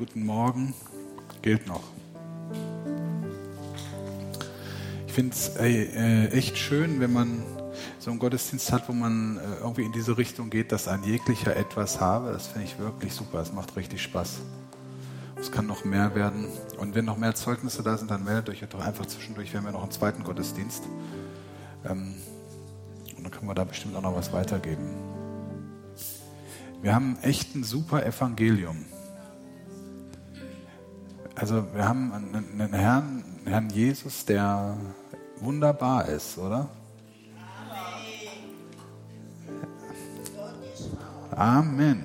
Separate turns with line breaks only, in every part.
guten Morgen gilt noch. Ich finde es echt schön, wenn man so einen Gottesdienst hat, wo man irgendwie in diese Richtung geht, dass ein jeglicher etwas habe. Das finde ich wirklich super. Es macht richtig Spaß. Es kann noch mehr werden. Und wenn noch mehr Zeugnisse da sind, dann meldet euch doch einfach zwischendurch. Wir haben ja noch einen zweiten Gottesdienst. Und dann können wir da bestimmt auch noch was weitergeben. Wir haben echt ein super Evangelium. Also wir haben einen Herrn Jesus, der wunderbar ist, oder? Amen.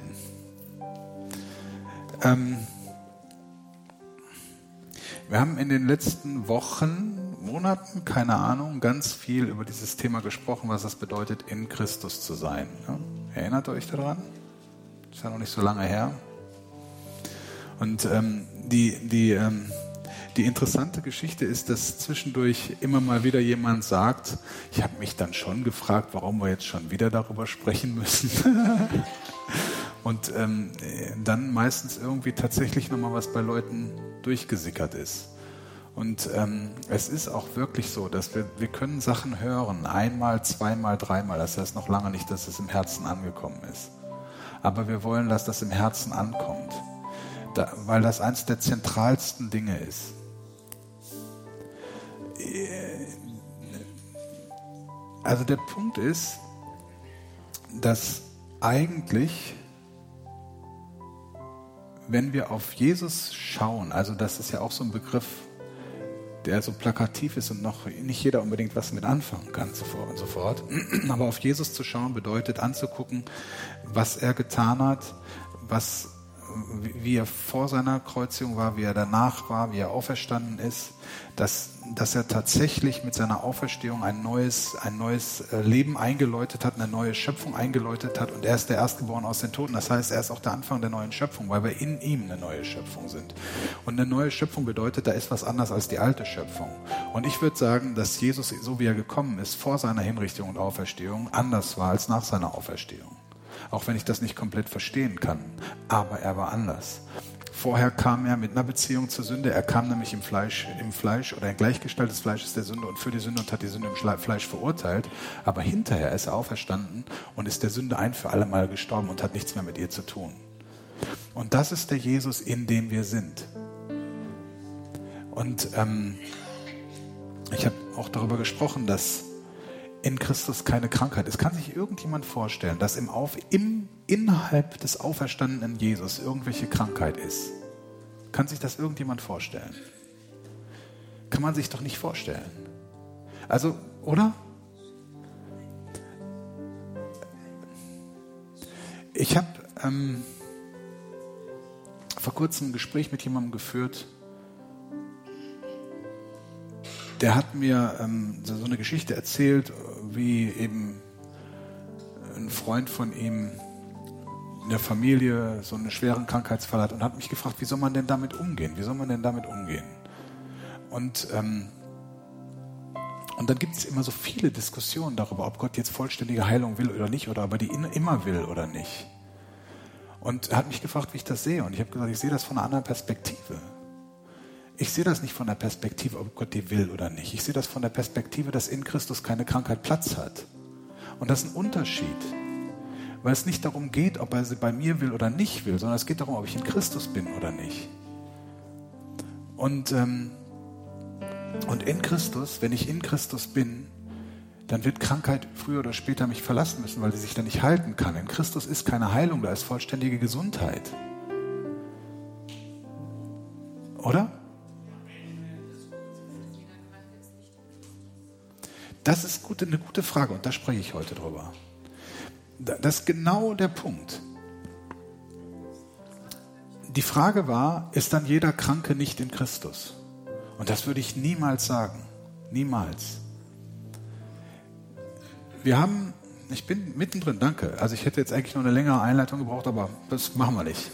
Wir haben in den letzten Wochen, Monaten, keine Ahnung, ganz viel über dieses Thema gesprochen, was es bedeutet, in Christus zu sein. Ja? Erinnert ihr euch daran? Ist ja noch nicht so lange her. Und die interessante Geschichte ist, dass zwischendurch immer mal wieder jemand sagt, ich habe mich dann schon gefragt, warum wir jetzt schon wieder darüber sprechen müssen. Und dann meistens irgendwie tatsächlich nochmal was bei Leuten durchgesickert ist. Und es ist auch wirklich so, dass wir können Sachen hören, einmal, zweimal, dreimal. Das heißt noch lange nicht, dass es im Herzen angekommen ist. Aber wir wollen, dass das im Herzen ankommt. Weil das eines der zentralsten Dinge ist. Also der Punkt ist, dass eigentlich, wenn wir auf Jesus schauen, also das ist ja auch so ein Begriff, der so plakativ ist und noch nicht jeder unbedingt was mit anfangen kann und so fort. Aber auf Jesus zu schauen bedeutet anzugucken, was er getan hat, wie er vor seiner Kreuzigung war, wie er danach war, wie er auferstanden ist, dass er tatsächlich mit seiner Auferstehung ein neues Leben eingeläutet hat, eine neue Schöpfung eingeläutet hat, und er ist der Erstgeborene aus den Toten. Das heißt, er ist auch der Anfang der neuen Schöpfung, weil wir in ihm eine neue Schöpfung sind. Und eine neue Schöpfung bedeutet, da ist was anders als die alte Schöpfung. Und ich würde sagen, dass Jesus, so wie er gekommen ist, vor seiner Hinrichtung und Auferstehung, anders war als nach seiner Auferstehung. Auch wenn ich das nicht komplett verstehen kann. Aber er war anders. Vorher kam er mit einer Beziehung zur Sünde. Er kam nämlich im Fleisch oder in Gleichgestalt des Fleisches der Sünde und für die Sünde und hat die Sünde im Fleisch verurteilt. Aber hinterher ist er auferstanden und ist der Sünde ein für alle Mal gestorben und hat nichts mehr mit ihr zu tun. Und das ist der Jesus, in dem wir sind. Und ich habe auch darüber gesprochen, dass in Christus keine Krankheit ist. Kann sich irgendjemand vorstellen, dass innerhalb des auferstandenen Jesus irgendwelche Krankheit ist? Kann sich das irgendjemand vorstellen? Kann man sich doch nicht vorstellen. Also, oder? Ich habe vor kurzem ein Gespräch mit jemandem geführt, der hat mir so eine Geschichte erzählt, wie eben ein Freund von ihm in der Familie so einen schweren Krankheitsfall hat, und hat mich gefragt, wie soll man denn damit umgehen? Und dann gibt es immer so viele Diskussionen darüber, ob Gott jetzt vollständige Heilung will oder nicht, oder ob er die immer will oder nicht. Und er hat mich gefragt, wie ich das sehe. Und ich habe gesagt, ich sehe das von einer anderen Perspektive. Ich sehe das nicht von der Perspektive, ob Gott die will oder nicht. Ich sehe das von der Perspektive, dass in Christus keine Krankheit Platz hat. Und das ist ein Unterschied. Weil es nicht darum geht, ob er sie bei mir will oder nicht will, sondern es geht darum, ob ich in Christus bin oder nicht. Und in Christus, wenn ich in Christus bin, dann wird Krankheit früher oder später mich verlassen müssen, weil sie sich dann nicht halten kann. In Christus ist keine Heilung, da ist vollständige Gesundheit. Oder? Das ist eine gute Frage, und da spreche ich heute drüber. Das ist genau der Punkt. Die Frage war, ist dann jeder Kranke nicht in Christus? Und das würde ich niemals sagen. Niemals. Ich bin mittendrin, danke. Also ich hätte jetzt eigentlich noch eine längere Einleitung gebraucht, aber das machen wir nicht.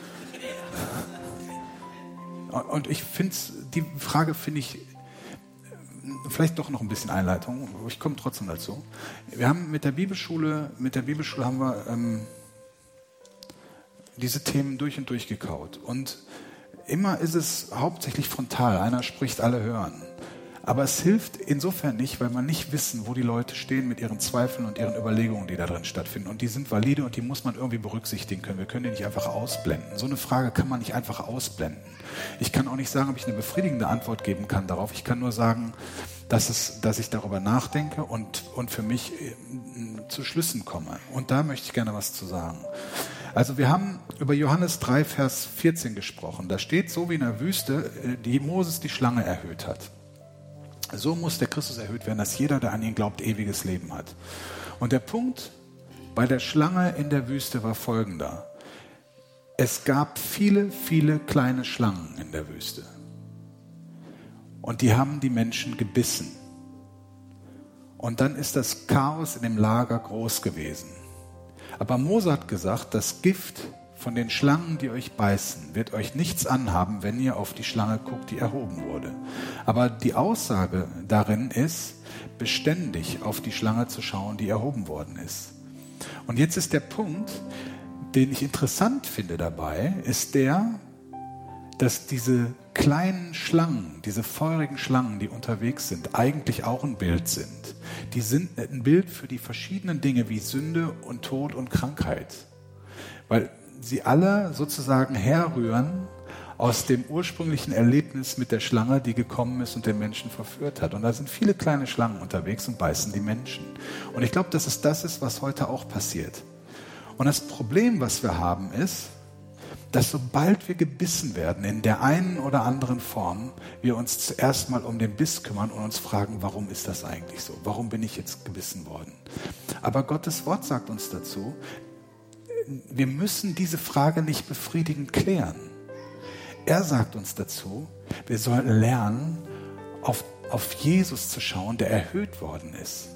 Und die Frage finde ich, vielleicht doch noch ein bisschen Einleitung, ich komme trotzdem dazu. Wir haben mit der Bibelschule haben wir diese Themen durch und durch gekaut. Und immer ist es hauptsächlich frontal. Einer spricht, alle hören. Aber es hilft insofern nicht, weil wir nicht wissen, wo die Leute stehen mit ihren Zweifeln und ihren Überlegungen, die da drin stattfinden. Und die sind valide und die muss man irgendwie berücksichtigen können. Wir können die nicht einfach ausblenden. So eine Frage kann man nicht einfach ausblenden. Ich kann auch nicht sagen, ob ich eine befriedigende Antwort geben kann darauf. Ich kann nur sagen, dass ich darüber nachdenke und für mich zu Schlüssen komme. Und da möchte ich gerne was zu sagen. Also wir haben über Johannes 3, Vers 14 gesprochen. Da steht, so wie in der Wüste, die Moses die Schlange erhöht hat. So muss der Christus erhöht werden, dass jeder, der an ihn glaubt, ewiges Leben hat. Und der Punkt bei der Schlange in der Wüste war folgender. Es gab viele, viele kleine Schlangen in der Wüste. Und die haben die Menschen gebissen. Und dann ist das Chaos in dem Lager groß gewesen. Aber Mose hat gesagt, das Gift von den Schlangen, die euch beißen, wird euch nichts anhaben, wenn ihr auf die Schlange guckt, die erhoben wurde. Aber die Aussage darin ist, beständig auf die Schlange zu schauen, die erhoben worden ist. Und jetzt ist der Punkt, den ich interessant finde dabei, ist der, dass diese kleinen Schlangen, diese feurigen Schlangen, die unterwegs sind, eigentlich auch ein Bild sind. Die sind ein Bild für die verschiedenen Dinge wie Sünde und Tod und Krankheit. Weil sie alle sozusagen herrühren aus dem ursprünglichen Erlebnis mit der Schlange, die gekommen ist und den Menschen verführt hat. Und da sind viele kleine Schlangen unterwegs und beißen die Menschen. Und ich glaube, dass es das ist, was heute auch passiert. Und das Problem, was wir haben, ist, dass sobald wir gebissen werden, in der einen oder anderen Form, wir uns zuerst mal um den Biss kümmern und uns fragen, warum ist das eigentlich so? Warum bin ich jetzt gebissen worden? Aber Gottes Wort sagt uns dazu, wir müssen diese Frage nicht befriedigend klären. Er sagt uns dazu, wir sollten lernen, auf Jesus zu schauen, der erhöht worden ist.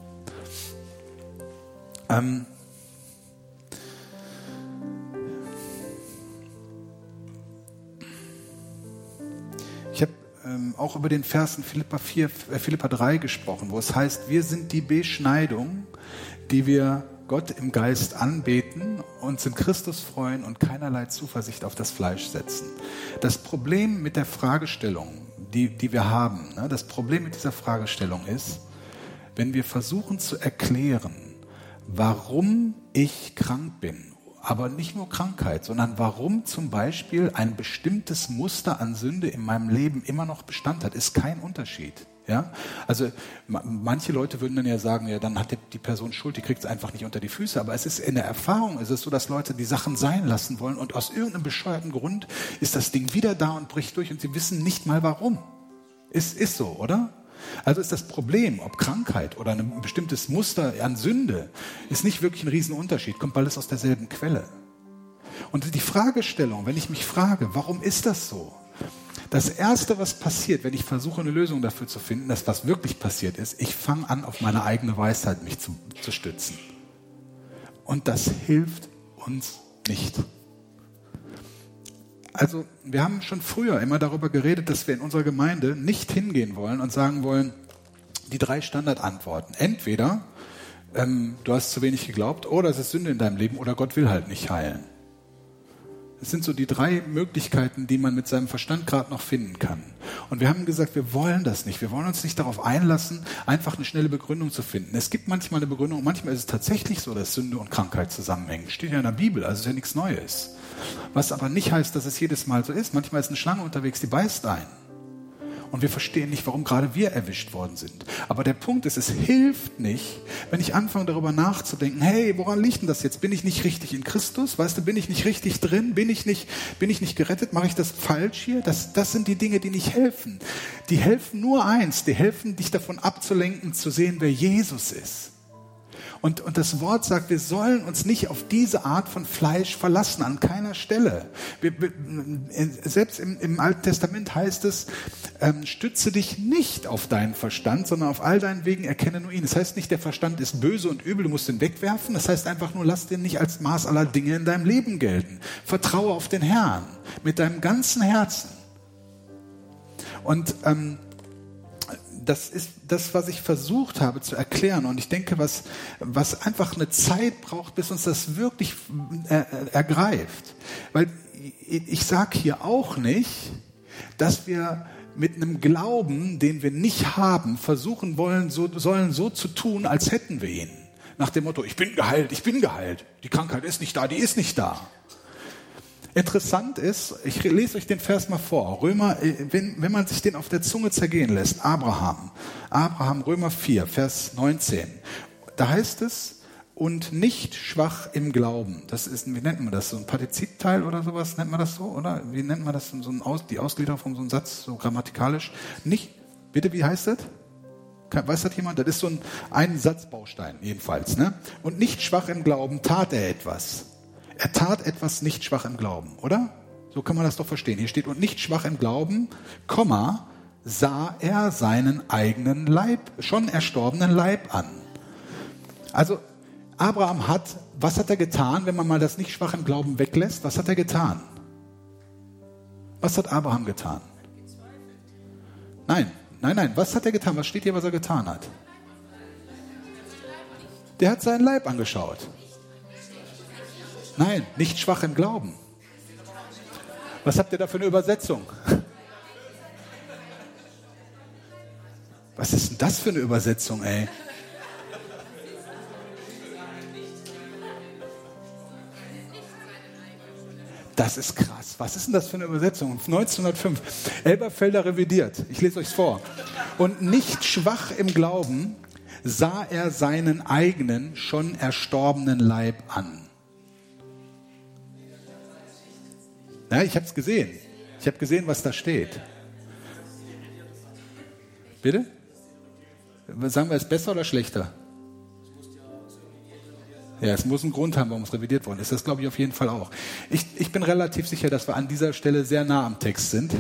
Ich habe auch über den Vers in Philipper 3 gesprochen, wo es heißt, wir sind die Beschneidung, die wir Gott im Geist anbeten, uns in Christus freuen und keinerlei Zuversicht auf das Fleisch setzen. Das Problem mit der Fragestellung, die wir haben, das Problem mit dieser Fragestellung ist, wenn wir versuchen zu erklären, warum ich krank bin, aber nicht nur Krankheit, sondern warum zum Beispiel ein bestimmtes Muster an Sünde in meinem Leben immer noch Bestand hat, ist kein Unterschied. Ja? Also manche Leute würden dann ja sagen, ja, dann hat die Person Schuld, die kriegt es einfach nicht unter die Füße. Aber es ist in der Erfahrung ist es so, dass Leute die Sachen sein lassen wollen und aus irgendeinem bescheuerten Grund ist das Ding wieder da und bricht durch und sie wissen nicht mal warum. Ist so, oder? Also ist das Problem, ob Krankheit oder ein bestimmtes Muster an Sünde, ist nicht wirklich ein Riesenunterschied, kommt alles aus derselben Quelle. Und die Fragestellung, wenn ich mich frage, warum ist das so? Das Erste, was passiert, wenn ich versuche, eine Lösung dafür zu finden, dass was wirklich passiert ist, ich fange an, auf meine eigene Weisheit mich zu stützen. Und das hilft uns nicht. Also wir haben schon früher immer darüber geredet, dass wir in unserer Gemeinde nicht hingehen wollen und sagen wollen, die 3 Standardantworten. Entweder du hast zu wenig geglaubt, oder es ist Sünde in deinem Leben, oder Gott will halt nicht heilen. Das sind so die 3 Möglichkeiten, die man mit seinem Verstand gerade noch finden kann. Und wir haben gesagt, wir wollen das nicht. Wir wollen uns nicht darauf einlassen, einfach eine schnelle Begründung zu finden. Es gibt manchmal eine Begründung, manchmal ist es tatsächlich so, dass Sünde und Krankheit zusammenhängen. Steht ja in der Bibel, also ist ja nichts Neues. Was aber nicht heißt, dass es jedes Mal so ist. Manchmal ist eine Schlange unterwegs, die beißt ein. Und wir verstehen nicht, warum gerade wir erwischt worden sind. Aber der Punkt ist, es hilft nicht, wenn ich anfange darüber nachzudenken, hey, woran liegt denn das jetzt? Bin ich nicht richtig in Christus? Weißt du, bin ich nicht richtig drin? Bin ich nicht gerettet? Mache ich das falsch hier? Das sind die Dinge, die nicht helfen. Die helfen nur eins, die helfen, dich davon abzulenken, zu sehen, wer Jesus ist. Und das Wort sagt, wir sollen uns nicht auf diese Art von Fleisch verlassen, an keiner Stelle. Selbst im Alten Testament heißt es, stütze dich nicht auf deinen Verstand, sondern auf all deinen Wegen erkenne nur ihn. Das heißt nicht, der Verstand ist böse und übel, du musst ihn wegwerfen. Das heißt einfach nur, lass den nicht als Maß aller Dinge in deinem Leben gelten. Vertraue auf den Herrn mit deinem ganzen Herzen. Und das ist das, was ich versucht habe zu erklären. Und ich denke, was einfach eine Zeit braucht, bis uns das wirklich ergreift. Weil ich sage hier auch nicht, dass wir mit einem Glauben, den wir nicht haben, versuchen sollen so zu tun, als hätten wir ihn. Nach dem Motto, ich bin geheilt. Die Krankheit ist nicht da, die ist nicht da. Interessant ist, ich lese euch den Vers mal vor. Römer, wenn man sich den auf der Zunge zergehen lässt, Abraham, Römer 4, Vers 19. Da heißt es, und nicht schwach im Glauben. Das ist, wie nennt man das? So ein Partizipteil oder sowas? Nennt man das so? Oder wie nennt man das? Die Ausgliederung von so einem Satz, so grammatikalisch. Nicht, bitte, wie heißt das? Weiß das jemand? Das ist so ein Satzbaustein, jedenfalls. Ne? Und nicht schwach im Glauben tat er etwas. Er tat etwas nicht schwach im Glauben, oder? So kann man das doch verstehen. Hier steht, und nicht schwach im Glauben, sah er seinen eigenen Leib, schon erstorbenen Leib an. Also, Abraham was hat er getan, wenn man mal das nicht schwach im Glauben weglässt? Was hat er getan? Was hat Abraham getan? Nein. Was hat er getan? Was steht hier, was er getan hat? Der hat seinen Leib angeschaut. Nein, nicht schwach im Glauben. Was habt ihr da für eine Übersetzung? Was ist denn das für eine Übersetzung, ey? Das ist krass. Was ist denn das für eine Übersetzung? 1905. Elberfelder revidiert. Ich lese euch vor. Und nicht schwach im Glauben sah er seinen eigenen, schon erstorbenen Leib an. Ja, ich habe es gesehen. Ich habe gesehen, was da steht. Bitte? Sagen wir es besser oder schlechter? Ja, es muss einen Grund haben, warum es revidiert worden ist. Das glaube ich auf jeden Fall auch. Ich bin relativ sicher, dass wir an dieser Stelle sehr nah am Text sind.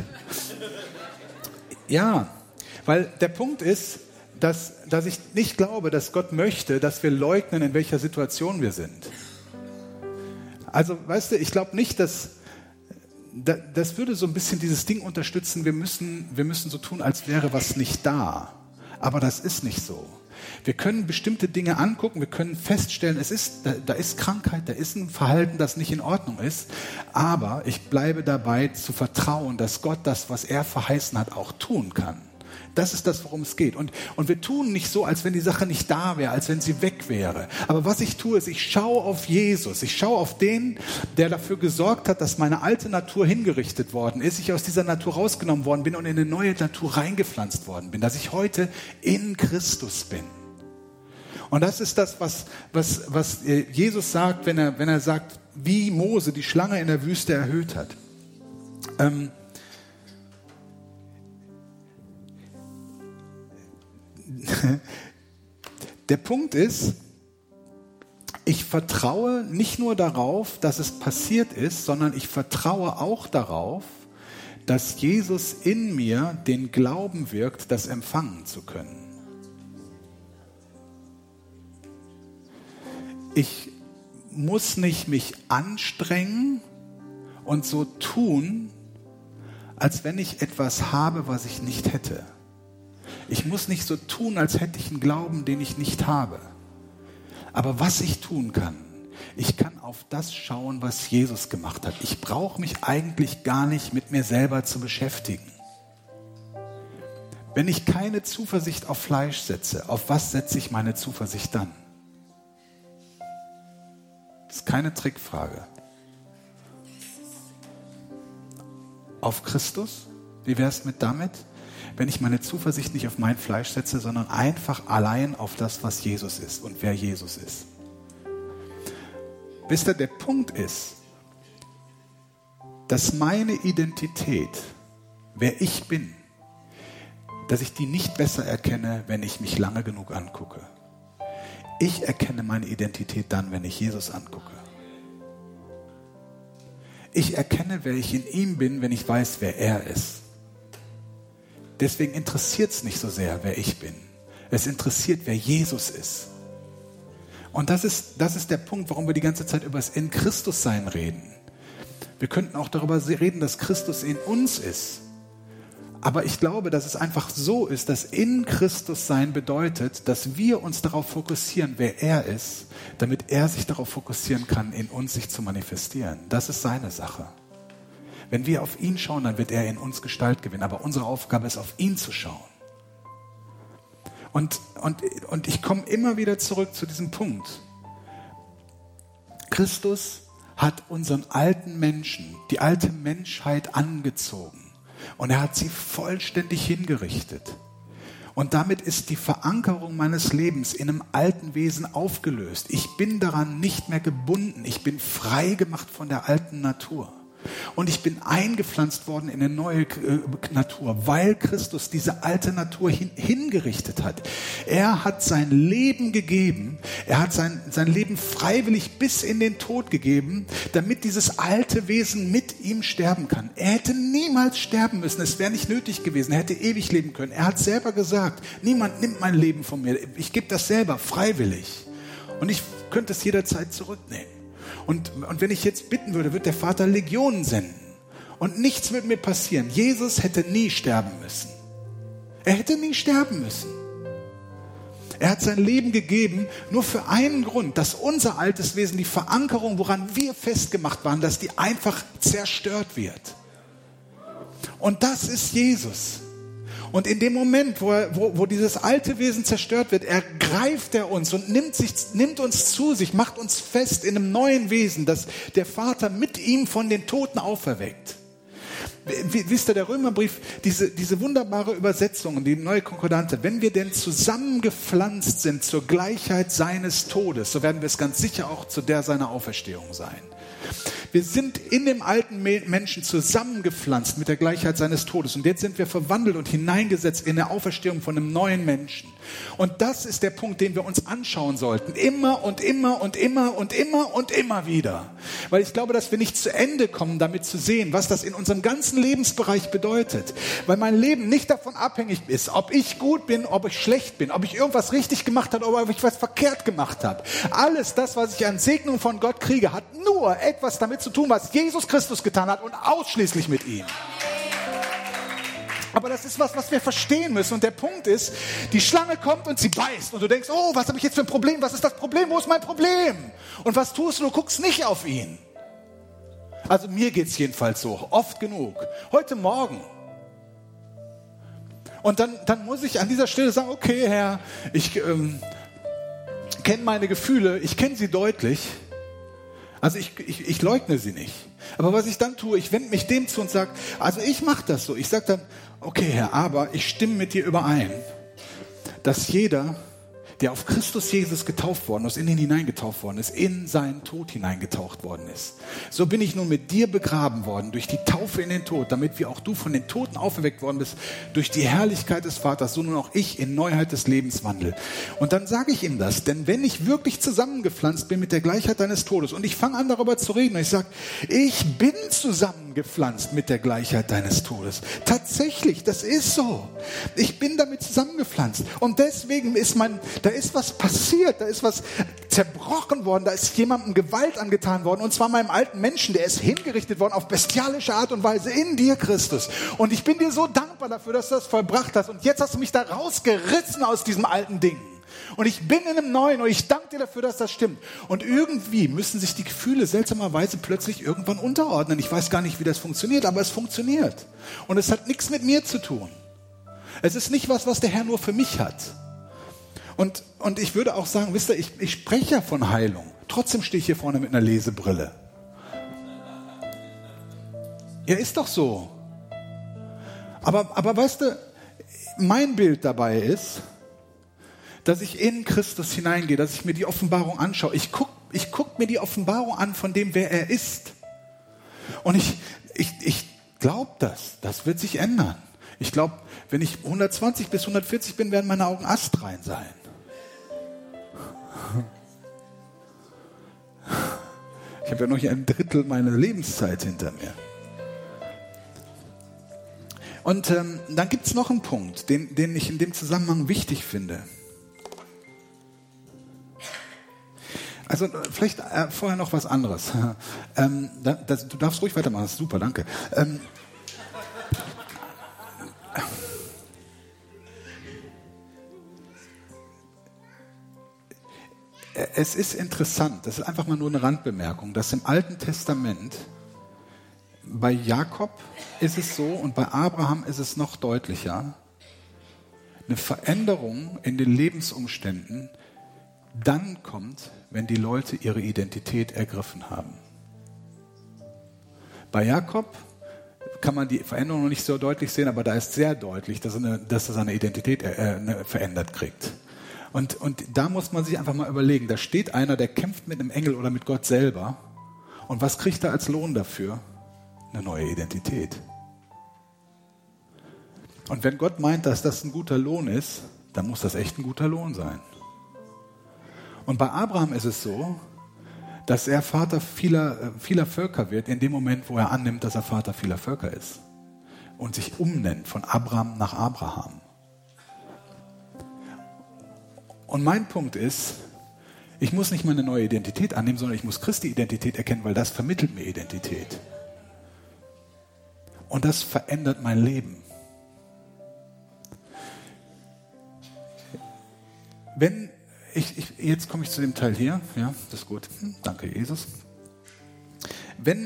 Ja, weil der Punkt ist, dass ich nicht glaube, dass Gott möchte, dass wir leugnen, in welcher Situation wir sind. Also, weißt du, ich glaube nicht, das würde so ein bisschen dieses Ding unterstützen, wir müssen so tun, als wäre was nicht da. Aber das ist nicht so. Wir können bestimmte Dinge angucken, wir können feststellen, da ist Krankheit, da ist ein Verhalten, das nicht in Ordnung ist. Aber ich bleibe dabei zu vertrauen, dass Gott das, was er verheißen hat, auch tun kann. Das ist das, worum es geht. Und wir tun nicht so, als wenn die Sache nicht da wäre, als wenn sie weg wäre. Aber was ich tue, ist, ich schaue auf Jesus. Ich schaue auf den, der dafür gesorgt hat, dass meine alte Natur hingerichtet worden ist, ich aus dieser Natur rausgenommen worden bin und in eine neue Natur reingepflanzt worden bin. Dass ich heute in Christus bin. Und das ist das, was Jesus sagt, wenn er sagt, wie Mose die Schlange in der Wüste erhöht hat. Der Punkt ist, ich vertraue nicht nur darauf, dass es passiert ist, sondern ich vertraue auch darauf, dass Jesus in mir den Glauben wirkt, das empfangen zu können. Ich muss nicht mich anstrengen und so tun, als wenn ich etwas habe, was ich nicht hätte. Ich muss nicht so tun, als hätte ich einen Glauben, den ich nicht habe. Aber was ich tun kann, ich kann auf das schauen, was Jesus gemacht hat. Ich brauche mich eigentlich gar nicht mit mir selber zu beschäftigen. Wenn ich keine Zuversicht auf Fleisch setze, auf was setze ich meine Zuversicht dann? Das ist keine Trickfrage. Auf Christus? Wie wäre es mit damit? Wenn ich meine Zuversicht nicht auf mein Fleisch setze, sondern einfach allein auf das, was Jesus ist und wer Jesus ist. Wisst ihr, der Punkt ist, dass meine Identität, wer ich bin, dass ich die nicht besser erkenne, wenn ich mich lange genug angucke. Ich erkenne meine Identität dann, wenn ich Jesus angucke. Ich erkenne, wer ich in ihm bin, wenn ich weiß, wer er ist. Deswegen interessiert es nicht so sehr, wer ich bin. Es interessiert, wer Jesus ist. Und das ist der Punkt, warum wir die ganze Zeit über das in Christus sein reden. Wir könnten auch darüber reden, dass Christus in uns ist. Aber ich glaube, dass es einfach so ist, dass in Christus sein bedeutet, dass wir uns darauf fokussieren, wer er ist, damit er sich darauf fokussieren kann, in uns sich zu manifestieren. Das ist seine Sache. Wenn wir auf ihn schauen, dann wird er in uns Gestalt gewinnen. Aber unsere Aufgabe ist, auf ihn zu schauen. Und ich komme immer wieder zurück zu diesem Punkt. Christus hat unseren alten Menschen, die alte Menschheit angezogen. Und er hat sie vollständig hingerichtet. Und damit ist die Verankerung meines Lebens in einem alten Wesen aufgelöst. Ich bin daran nicht mehr gebunden. Ich bin frei gemacht von der alten Natur. Und ich bin eingepflanzt worden in eine neue Natur, weil Christus diese alte Natur hingerichtet hat. Er hat sein Leben gegeben, er hat sein Leben freiwillig bis in den Tod gegeben, damit dieses alte Wesen mit ihm sterben kann. Er hätte niemals sterben müssen, es wäre nicht nötig gewesen, er hätte ewig leben können. Er hat selber gesagt, niemand nimmt mein Leben von mir, ich gebe das selber freiwillig. Und ich könnte es jederzeit zurücknehmen. Und wenn ich jetzt bitten würde, wird der Vater Legionen senden. Und nichts wird mir passieren. Jesus hätte nie sterben müssen. Er hätte nie sterben müssen. Er hat sein Leben gegeben, nur für einen Grund, dass unser altes Wesen, die Verankerung, woran wir festgemacht waren, dass die einfach zerstört wird. Und das ist Jesus. Und in dem Moment, wo dieses alte Wesen zerstört wird, ergreift er uns und nimmt uns zu sich, macht uns fest in einem neuen Wesen, das der Vater mit ihm von den Toten auferweckt. Wisst ihr, der Römerbrief, diese wunderbare Übersetzung, die neue Konkordante, wenn wir denn zusammengepflanzt sind zur Gleichheit seines Todes, so werden wir es ganz sicher auch zu der seiner Auferstehung sein. Wir sind in dem alten Menschen zusammengepflanzt mit der Gleichheit seines Todes. Und jetzt sind wir verwandelt und hineingesetzt in der Auferstehung von einem neuen Menschen. Und das ist der Punkt, den wir uns anschauen sollten. Immer und immer und immer und immer und immer wieder. Weil ich glaube, dass wir nicht zu Ende kommen, damit zu sehen, was das in unserem ganzen Lebensbereich bedeutet. Weil mein Leben nicht davon abhängig ist, ob ich gut bin, ob ich schlecht bin, ob ich irgendwas richtig gemacht habe oder ob ich was verkehrt gemacht habe. Alles das, was ich an Segnung von Gott kriege, hat nur etwas damit zu tun, was Jesus Christus getan hat und ausschließlich mit ihm. Aber das ist was wir verstehen müssen. Und der Punkt ist, die Schlange kommt und sie beißt. Und du denkst, oh, was habe ich jetzt für ein Problem? Was ist das Problem? Wo ist mein Problem? Und was tust du? Du guckst nicht auf ihn. Also mir geht es jedenfalls so, oft genug. Heute Morgen. Und dann muss ich an dieser Stelle sagen, okay, Herr, ich kenne meine Gefühle, ich kenne sie deutlich. Also ich leugne sie nicht. Aber was ich dann tue, ich wende mich dem zu und sage, also ich mache das so. Ich sage dann, okay Herr, aber ich stimme mit dir überein, dass jeder, der auf Christus Jesus getauft worden ist, in ihn hineingetauft worden ist, in seinen Tod hineingetaucht worden ist. So bin ich nun mit dir begraben worden, durch die Taufe in den Tod, damit wie auch du von den Toten auferweckt worden bist, durch die Herrlichkeit des Vaters, so nun auch ich in Neuheit des Lebens wandle. Und dann sage ich ihm das, denn wenn ich wirklich zusammengepflanzt bin mit der Gleichheit deines Todes und ich fange an darüber zu reden und ich sage, ich bin zusammengepflanzt mit der Gleichheit deines Todes. Tatsächlich, das ist so. Ich bin damit zusammengepflanzt und deswegen da ist was passiert, da ist was zerbrochen worden, da ist jemandem Gewalt angetan worden, und zwar meinem alten Menschen, der ist hingerichtet worden auf bestialische Art und Weise in dir, Christus. Und ich bin dir so dankbar dafür, dass du das vollbracht hast. Und jetzt hast du mich da rausgerissen aus diesem alten Ding. Und ich bin in einem neuen und ich danke dir dafür, dass das stimmt. Und irgendwie müssen sich die Gefühle seltsamerweise plötzlich irgendwann unterordnen. Ich weiß gar nicht, wie das funktioniert, aber es funktioniert. Und es hat nichts mit mir zu tun. Es ist nicht was der Herr nur für mich hat. Und ich würde auch sagen, wisst ihr, ich spreche ja von Heilung. Trotzdem stehe ich hier vorne mit einer Lesebrille. Ja, ist doch so. Aber weißt du, mein Bild dabei ist, dass ich in Christus hineingehe, dass ich mir die Offenbarung anschaue. Ich guck mir die Offenbarung an von dem, wer er ist. Und ich glaube das wird sich ändern. Ich glaube, wenn ich 120 bis 140 bin, werden meine Augen astrein sein. Ich habe ja noch ein Drittel meiner Lebenszeit hinter mir. Und dann gibt es noch einen Punkt, den ich in dem Zusammenhang wichtig finde. Also vielleicht vorher noch was anderes. Du darfst ruhig weitermachen, das ist super, danke. Es ist interessant, das ist einfach mal nur eine Randbemerkung, dass im Alten Testament bei Jakob ist es so und bei Abraham ist es noch deutlicher, eine Veränderung in den Lebensumständen dann kommt, wenn die Leute ihre Identität ergriffen haben. Bei Jakob kann man die Veränderung noch nicht so deutlich sehen, aber da ist sehr deutlich, dass er seine Identität verändert kriegt. Und da muss man sich einfach mal überlegen, da steht einer, der kämpft mit einem Engel oder mit Gott selber. Und was kriegt er als Lohn dafür? Eine neue Identität. Und wenn Gott meint, dass das ein guter Lohn ist, dann muss das echt ein guter Lohn sein. Und bei Abraham ist es so, dass er Vater vieler Völker wird, in dem Moment, wo er annimmt, dass er Vater vieler Völker ist. Und sich umnennt von Abram nach Abraham. Und mein Punkt ist, ich muss nicht meine neue Identität annehmen, sondern ich muss Christi Identität erkennen, weil das vermittelt mir Identität. Und das verändert mein Leben. Jetzt komme ich zu dem Teil hier. Ja, das ist gut. Danke, Jesus. Wenn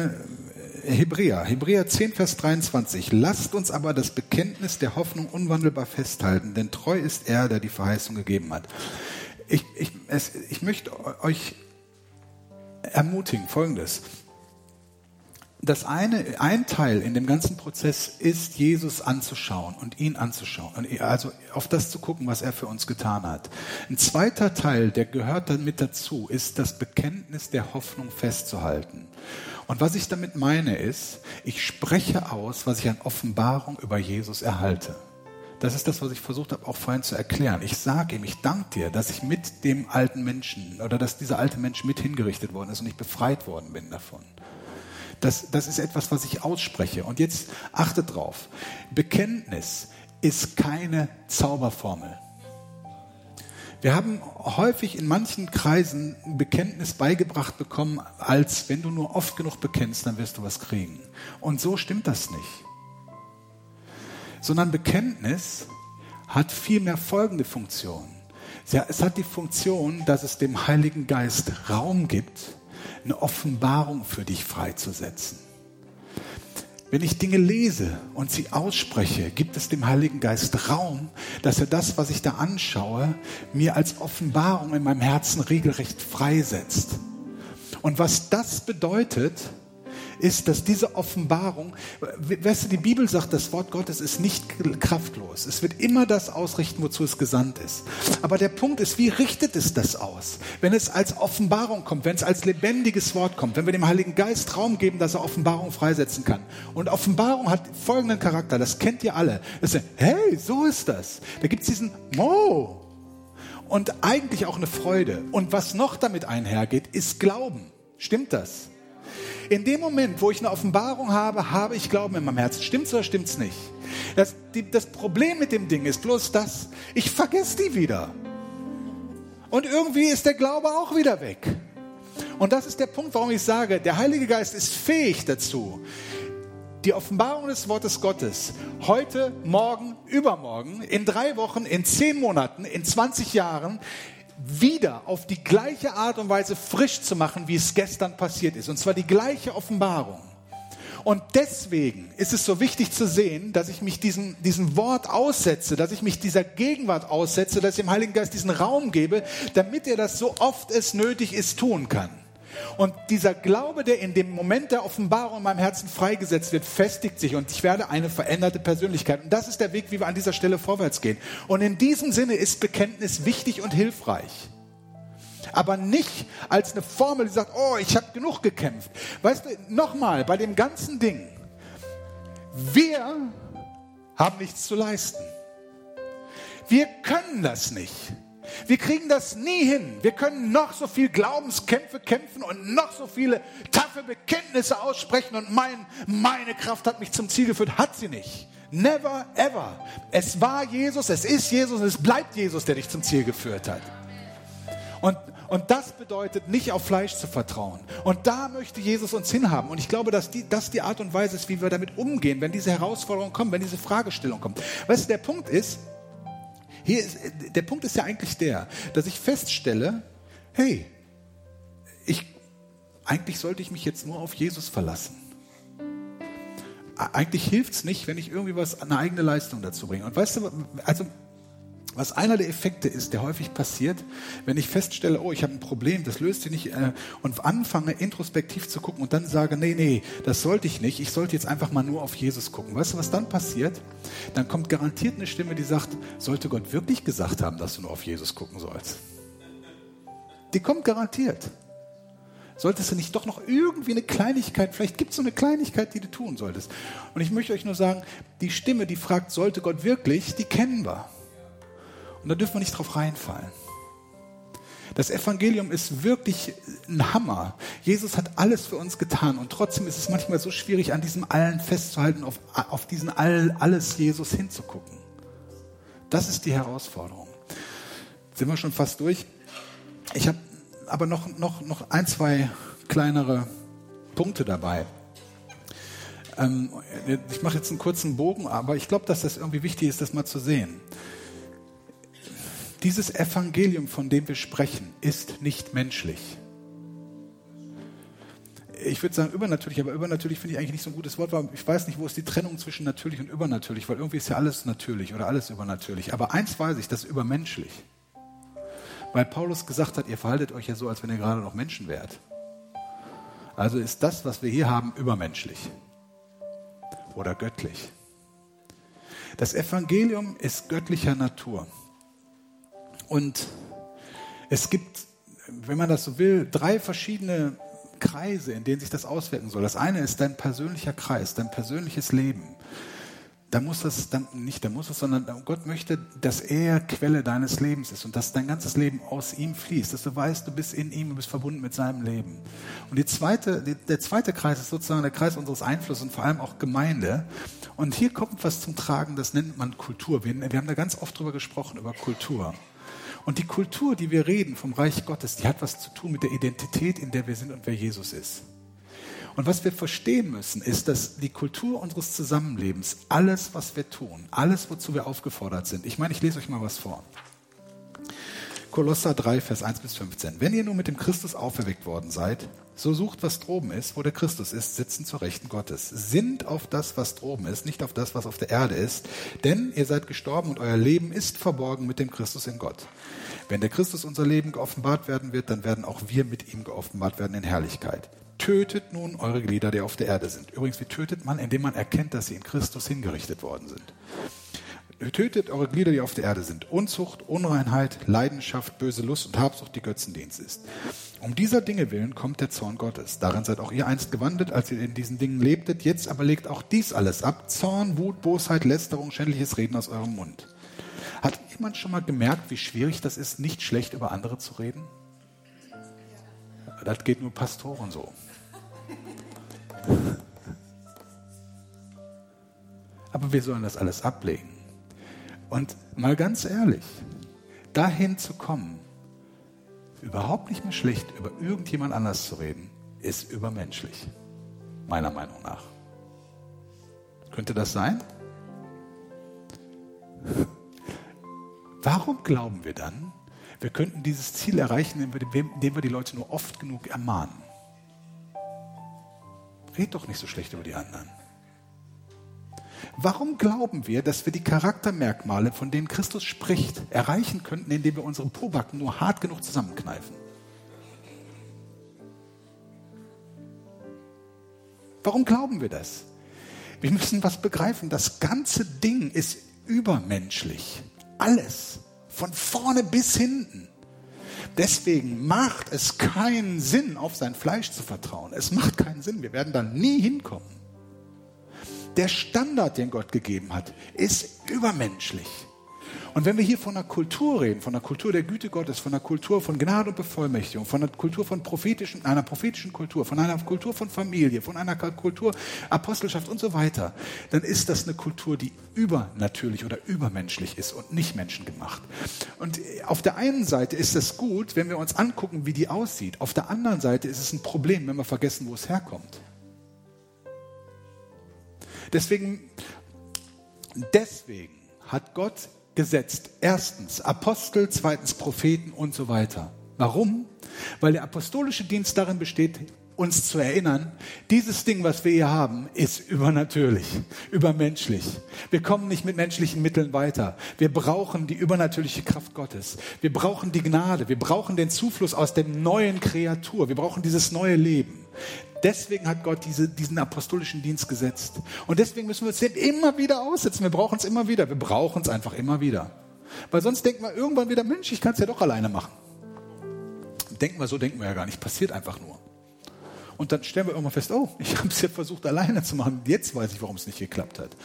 Hebräer 10, Vers 23, lasst uns aber das Bekenntnis der Hoffnung unwandelbar festhalten, denn treu ist er, der die Verheißung gegeben hat. Ich möchte euch ermutigen, Folgendes. Ein Teil in dem ganzen Prozess ist, Jesus anzuschauen und ihn anzuschauen. Also auf das zu gucken, was er für uns getan hat. Ein zweiter Teil, der gehört damit dazu, ist das Bekenntnis der Hoffnung festzuhalten. Und was ich damit meine ist, ich spreche aus, was ich an Offenbarung über Jesus erhalte. Das ist das, was ich versucht habe, auch vorhin zu erklären. Ich sage ihm, ich danke dir, dass ich mit dem alten Menschen oder dass dieser alte Mensch mit hingerichtet worden ist und ich befreit worden bin davon. Das ist etwas, was ich ausspreche. Und jetzt achtet drauf. Bekenntnis ist keine Zauberformel. Wir haben häufig in manchen Kreisen ein Bekenntnis beigebracht bekommen, als wenn du nur oft genug bekennst, dann wirst du was kriegen. Und so stimmt das nicht. Sondern Bekenntnis hat vielmehr folgende Funktion. Es hat die Funktion, dass es dem Heiligen Geist Raum gibt, eine Offenbarung für dich freizusetzen. Wenn ich Dinge lese und sie ausspreche, gibt es dem Heiligen Geist Raum, dass er das, was ich da anschaue, mir als Offenbarung in meinem Herzen regelrecht freisetzt. Und was das bedeutet, ist, dass diese Offenbarung, weißt du, die Bibel sagt, das Wort Gottes ist nicht kraftlos. Es wird immer das ausrichten, wozu es gesandt ist. Aber der Punkt ist, wie richtet es das aus? Wenn es als Offenbarung kommt, wenn es als lebendiges Wort kommt, wenn wir dem Heiligen Geist Raum geben, dass er Offenbarung freisetzen kann. Und Offenbarung hat folgenden Charakter, das kennt ihr alle. Das ist, hey, so ist das. Da gibt es diesen Oh. Und eigentlich auch eine Freude. Und was noch damit einhergeht, ist Glauben. Stimmt das? In dem Moment, wo ich eine Offenbarung habe, habe ich Glauben in meinem Herzen. Stimmt's oder stimmt's nicht? Das Problem mit dem Ding ist bloß das, ich vergesse die wieder. Und irgendwie ist der Glaube auch wieder weg. Und das ist der Punkt, warum ich sage, der Heilige Geist ist fähig dazu, die Offenbarung des Wortes Gottes heute, morgen, übermorgen, in 3 Wochen, in 10 Monaten, in 20 Jahren wieder auf die gleiche Art und Weise frisch zu machen, wie es gestern passiert ist. Und zwar die gleiche Offenbarung. Und deswegen ist es so wichtig zu sehen, dass ich mich diesem Wort aussetze, dass ich mich dieser Gegenwart aussetze, dass ich dem Heiligen Geist diesen Raum gebe, damit er das so oft es nötig ist tun kann. Und dieser Glaube, der in dem Moment der Offenbarung in meinem Herzen freigesetzt wird, festigt sich und ich werde eine veränderte Persönlichkeit. Und das ist der Weg, wie wir an dieser Stelle vorwärts gehen. Und in diesem Sinne ist Bekenntnis wichtig und hilfreich. Aber nicht als eine Formel, die sagt, oh, ich habe genug gekämpft. Weißt du, nochmal, bei dem ganzen Ding, wir haben nichts zu leisten. Wir können das nicht. Wir kriegen das nie hin. Wir können noch so viel Glaubenskämpfe kämpfen und noch so viele taffe Bekenntnisse aussprechen und meine Kraft hat mich zum Ziel geführt. Hat sie nicht. Never ever. Es war Jesus, es ist Jesus und es bleibt Jesus, der dich zum Ziel geführt hat. Und das bedeutet, nicht auf Fleisch zu vertrauen. Und da möchte Jesus uns hinhaben. Und ich glaube, dass das die Art und Weise ist, wie wir damit umgehen, wenn diese Herausforderung kommt, wenn diese Fragestellung kommt. Weißt du, der Punkt ist ja eigentlich der, dass ich feststelle, hey, eigentlich sollte ich mich jetzt nur auf Jesus verlassen. eigentlich hilft es nicht, wenn ich irgendwie eine eigene Leistung dazu bringe. Und weißt du, also was einer der Effekte ist, der häufig passiert, wenn ich feststelle, ich habe ein Problem, das löst sich nicht, und anfange introspektiv zu gucken und dann sage, nee, das sollte ich nicht, ich sollte jetzt einfach mal nur auf Jesus gucken. Weißt du, was dann passiert? Dann kommt garantiert eine Stimme, die sagt, sollte Gott wirklich gesagt haben, dass du nur auf Jesus gucken sollst? Die kommt garantiert. Solltest du nicht doch noch irgendwie eine Kleinigkeit, vielleicht gibt es so eine Kleinigkeit, die du tun solltest. Und ich möchte euch nur sagen, die Stimme, die fragt, sollte Gott wirklich, die kennen wir. Und da dürfen wir nicht drauf reinfallen. Das Evangelium ist wirklich ein Hammer. Jesus hat alles für uns getan und trotzdem ist es manchmal so schwierig, an diesem Allen festzuhalten, auf diesen alles Jesus hinzugucken. Das ist die Herausforderung. Sind wir schon fast durch? Ich habe aber noch ein, zwei kleinere Punkte dabei. Ich mache jetzt einen kurzen Bogen, aber ich glaube, dass das irgendwie wichtig ist, das mal zu sehen. Dieses Evangelium, von dem wir sprechen, ist nicht menschlich. Ich würde sagen übernatürlich, aber übernatürlich finde ich eigentlich nicht so ein gutes Wort, weil ich weiß nicht, wo ist die Trennung zwischen natürlich und übernatürlich, weil irgendwie ist ja alles natürlich oder alles übernatürlich. Aber eins weiß ich, das ist übermenschlich. Weil Paulus gesagt hat, ihr verhaltet euch ja so, als wenn ihr gerade noch Menschen wärt. Also ist das, was wir hier haben, übermenschlich oder göttlich. Das Evangelium ist göttlicher Natur. Und es gibt, wenn man das so will, 3 verschiedene Kreise, in denen sich das auswirken soll. Das eine ist dein persönlicher Kreis, dein persönliches Leben. Sondern Gott möchte, dass er Quelle deines Lebens ist und dass dein ganzes Leben aus ihm fließt, dass du weißt, du bist in ihm, du bist verbunden mit seinem Leben. Und der zweite Kreis ist sozusagen der Kreis unseres Einflusses und vor allem auch Gemeinde. Und hier kommt was zum Tragen, das nennt man Kultur. Wir haben da ganz oft drüber gesprochen, über Kultur. Und die Kultur, die wir reden vom Reich Gottes, die hat was zu tun mit der Identität, in der wir sind und wer Jesus ist. Und was wir verstehen müssen, ist, dass die Kultur unseres Zusammenlebens, alles, was wir tun, alles, wozu wir aufgefordert sind. Ich lese euch mal was vor. Kolosser 3, Vers 1 bis 15. Wenn ihr nun mit dem Christus auferweckt worden seid, so sucht, was droben ist, wo der Christus ist, sitzen zur Rechten Gottes. Sinnt auf das, was droben ist, nicht auf das, was auf der Erde ist, denn ihr seid gestorben und euer Leben ist verborgen mit dem Christus in Gott. Wenn der Christus unser Leben geoffenbart werden wird, dann werden auch wir mit ihm geoffenbart werden in Herrlichkeit. Tötet nun eure Glieder, die auf der Erde sind. Übrigens, wie tötet man? Indem man erkennt, dass sie in Christus hingerichtet worden sind. Tötet eure Glieder, die auf der Erde sind. Unzucht, Unreinheit, Leidenschaft, böse Lust und Habsucht, die Götzendienst ist. Um dieser Dinge willen kommt der Zorn Gottes. Darin seid auch ihr einst gewandelt, als ihr in diesen Dingen lebtet. Jetzt aber legt auch dies alles ab. Zorn, Wut, Bosheit, Lästerung, schändliches Reden aus eurem Mund. Hat jemand schon mal gemerkt, wie schwierig das ist, nicht schlecht über andere zu reden? Das geht nur Pastoren so. Aber wir sollen das alles ablegen. Und mal ganz ehrlich, dahin zu kommen, überhaupt nicht mehr schlecht über irgendjemand anders zu reden, ist übermenschlich. Meiner Meinung nach. Könnte das sein? Warum glauben wir dann, wir könnten dieses Ziel erreichen, indem wir die Leute nur oft genug ermahnen? Red doch nicht so schlecht über die anderen. Warum glauben wir, dass wir die Charaktermerkmale, von denen Christus spricht, erreichen könnten, indem wir unsere Pobacken nur hart genug zusammenkneifen? Warum glauben wir das? Wir müssen was begreifen. Das ganze Ding ist übermenschlich. Alles. Von vorne bis hinten. Deswegen macht es keinen Sinn, auf sein Fleisch zu vertrauen. Es macht keinen Sinn. Wir werden da nie hinkommen. Der Standard, den Gott gegeben hat, ist übermenschlich. Und wenn wir hier von einer Kultur reden, von einer Kultur der Güte Gottes, von einer Kultur von Gnade und Bevollmächtigung, von einer Kultur von einer prophetischen Kultur, von einer Kultur von Familie, von einer Kultur Apostelschaft und so weiter, dann ist das eine Kultur, die übernatürlich oder übermenschlich ist und nicht menschengemacht. Und auf der einen Seite ist es gut, wenn wir uns angucken, wie die aussieht. Auf der anderen Seite ist es ein Problem, wenn wir vergessen, wo es herkommt. Deswegen hat Gott gesetzt. Erstens Apostel, zweitens Propheten und so weiter. Warum? Weil der apostolische Dienst darin besteht, uns zu erinnern, dieses Ding, was wir hier haben, ist übernatürlich, übermenschlich. Wir kommen nicht mit menschlichen Mitteln weiter. Wir brauchen die übernatürliche Kraft Gottes. Wir brauchen die Gnade. Wir brauchen den Zufluss aus dem neuen Kreatur. Wir brauchen dieses neue Leben. Deswegen hat Gott diesen apostolischen Dienst gesetzt. Und deswegen müssen wir uns den immer wieder aussetzen. Wir brauchen es immer wieder. Wir brauchen es einfach immer wieder. Weil sonst denken wir irgendwann wieder, Mensch, ich kann es ja doch alleine machen. So denken wir ja gar nicht. Passiert einfach nur. Und dann stellen wir irgendwann fest, oh, ich habe es ja versucht alleine zu machen. Jetzt weiß ich, warum es nicht geklappt hat.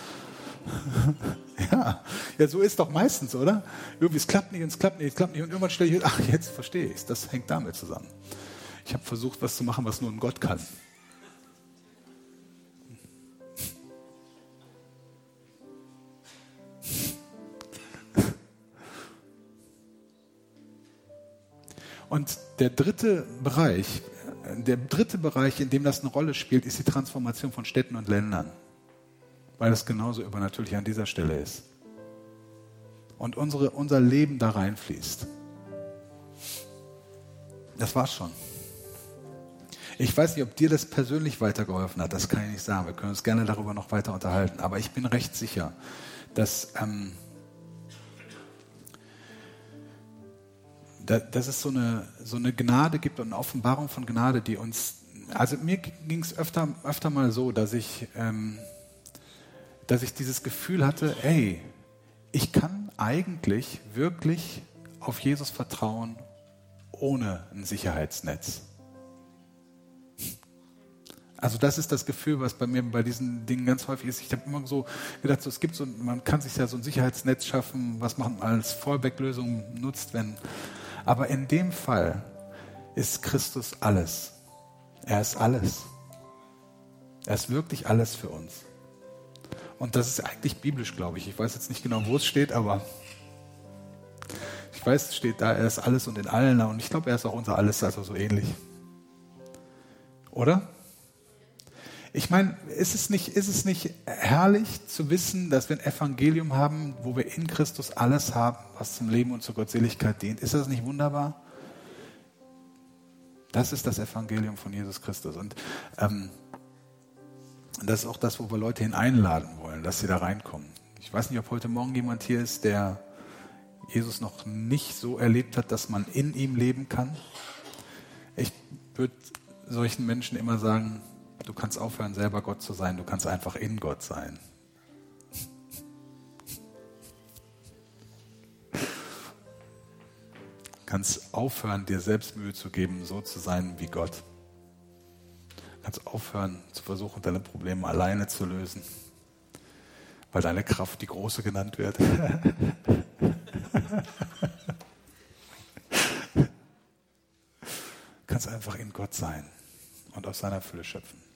Ja, so ist doch meistens, oder? Irgendwie, es klappt nicht, und es klappt nicht, es klappt nicht. Und irgendwann stelle ich, ach, jetzt verstehe ich es. Das hängt damit zusammen. Ich habe versucht, was zu machen, was nur ein Gott kann. Und der dritte Bereich, in dem das eine Rolle spielt, ist die Transformation von Städten und Ländern. Weil das genauso übernatürlich an dieser Stelle ist. Und unser Leben da reinfließt. Das war's schon. Ich weiß nicht, ob dir das persönlich weitergeholfen hat, das kann ich nicht sagen. Wir können uns gerne darüber noch weiter unterhalten. Aber ich bin recht sicher, dass es so eine Gnade gibt und eine Offenbarung von Gnade, die uns, also mir ging es öfter mal so, dass ich dieses Gefühl hatte, ey, ich kann eigentlich wirklich auf Jesus vertrauen ohne ein Sicherheitsnetz. Also das ist das Gefühl, was bei mir bei diesen Dingen ganz häufig ist. Ich habe immer so gedacht, man kann sich ja so ein Sicherheitsnetz schaffen, was man als Fallback-Lösung nutzt, aber in dem Fall ist Christus alles. Er ist alles. Er ist wirklich alles für uns. Und das ist eigentlich biblisch, glaube ich. Ich weiß jetzt nicht genau, wo es steht, aber ich weiß, es steht da, er ist alles und in allen. Und ich glaube, er ist auch unser Alles, also so ähnlich. Oder? Ich meine, ist es nicht herrlich zu wissen, dass wir ein Evangelium haben, wo wir in Christus alles haben, was zum Leben und zur Gottseligkeit dient? Ist das nicht wunderbar? Das ist das Evangelium von Jesus Christus. Und das ist auch das, wo wir Leute hineinladen wollen, dass sie da reinkommen. Ich weiß nicht, ob heute Morgen jemand hier ist, der Jesus noch nicht so erlebt hat, dass man in ihm leben kann. Ich würde solchen Menschen immer sagen, du kannst aufhören, selber Gott zu sein. Du kannst einfach in Gott sein. Du kannst aufhören, dir selbst Mühe zu geben, so zu sein wie Gott. Du kannst aufhören, zu versuchen, deine Probleme alleine zu lösen, weil deine Kraft die Große genannt wird. Du kannst einfach in Gott sein und aus seiner Fülle schöpfen.